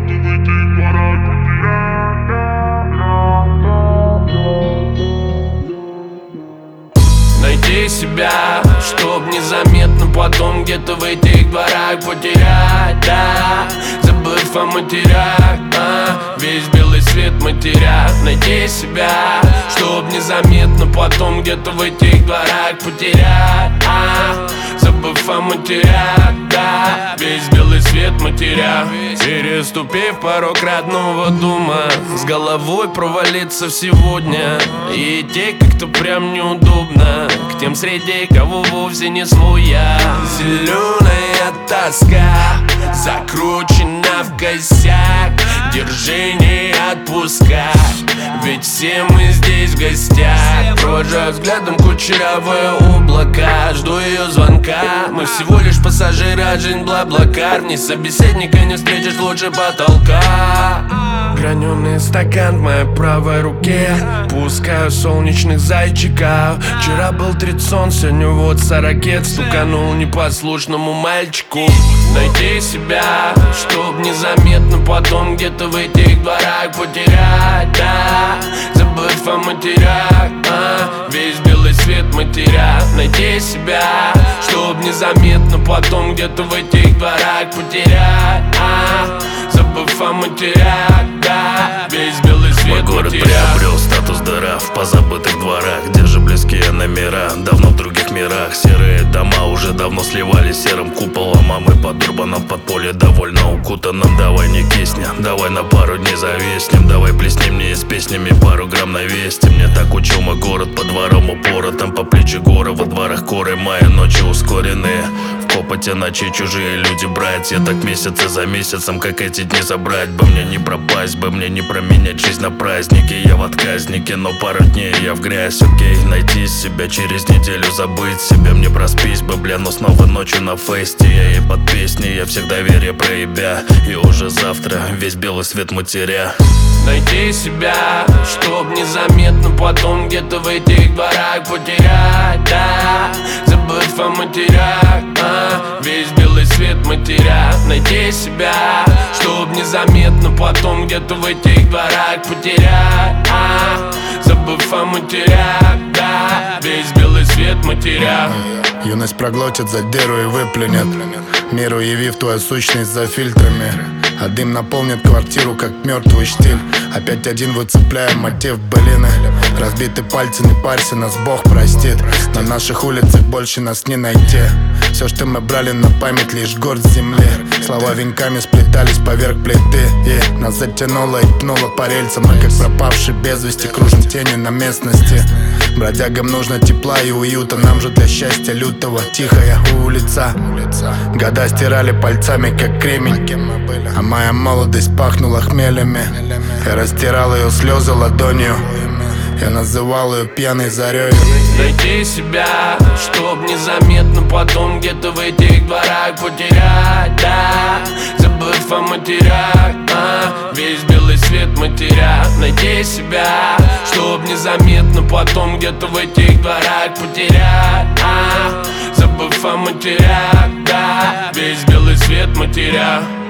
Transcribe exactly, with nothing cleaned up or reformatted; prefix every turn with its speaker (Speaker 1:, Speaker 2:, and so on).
Speaker 1: Найти себя, чтоб незаметно потом где-то в этих дворах потерять, да, забыв о матерях, а, весь белый свет матеря. Найти себя, чтоб незаметно потом где-то в этих дворах потерять, а, забыв о матерях, да, весь белый свет матеря. Переступив порог родного дома, с головой провалиться в сегодня и идти как-то прям неудобно к тем среди кого вовсе не свой я. Зеленая тоска закручена в косяк, держи, не отпускай, ведь все мы здесь в гостях. Провожаю взглядом кучерявое облако, жду ее звонка. Мы всего лишь пассажиры, а жизнь бла-блакар. Вне собеседника не встретишь лучше потолка. Граненый стакан в моей правой руке, пускаю солнечных зайчиков. Вчера был тридцать, сегодня вот сорокет. Стуканул непослушному мальчику. Найти себя, чтоб незаметно потом где-то в этих дворах потерять, да, забыв о матерях, а, весь белый свет матеря. Найти себя, чтоб незаметно потом где-то в этих дворах потерять, а, забыв о матерях, да, весь белый свет
Speaker 2: мой город
Speaker 1: матеря.
Speaker 2: приобрел статус дыра в позабытых дворах, где же близкие номера, давно в других мирах. Серые дома уже давно сливались серым куполом, а мы под урбаном подполье довольно укутанным. Давай не кисни, давай на пару дней зависнем, давай плесни мне с песнями пару грамм на вести. Мне так учил мой город, по дворам упоротым, по плечи горы, во дворах коры, мои ночи ускоренные. В копоте ночи чужие люди, братья, так месяцы за месяцем, как эти дни забрать бы мне, не пропасть бы мне, не променять жизнь на праздники. Я в отказнике, но пару дней я в грязь, окей. Найти себя, через неделю забыть себя, мне проспись бы, бля, но снова ночью на фесте. Я и под песни, я всех доверие проебя, и уже завтра весь белый свет матеря.
Speaker 1: Найти себя, чтоб незаметно потом где-то в этих дворах потерять, да, забыв о матерях, а, весь белый свет матеря. Найти себя, чтоб незаметно потом где-то в этих дворах потерять, а, забыв о матерях, да, весь белый свет матеря.
Speaker 3: Юность проглотит задиру и выплюнет, миру явив твою сущность за фильтрами. А дым наполнит квартиру, как мертвый штиль. Опять один выцепляем мотив былины. Разбиты пальцы, не парься, нас Бог простит. На наших улицах больше нас не найти. Все, что мы брали на память, лишь горсть земли. Слова венками сплетались поверх плиты, и нас затянуло и пнуло по рельсам. Мы как пропавшие без вести кружим тени на местности. Бродягам нужно тепла и уюта, нам же для счастья лютого тихая улица. Года стирали пальцами, как кремень, а моя молодость пахнула хмелями. Я растирал ее слезы ладонью, я называл ее пьяной зарею.
Speaker 1: Найти себя, чтоб незаметно потом где-то в этих дворах потерять, да, забыв о матерях, а, весь белый свет матеря. Найти себя, чтоб незаметно потом где-то в этих дворах потерять, а, забыв о матерях, да, весь белый свет матеря.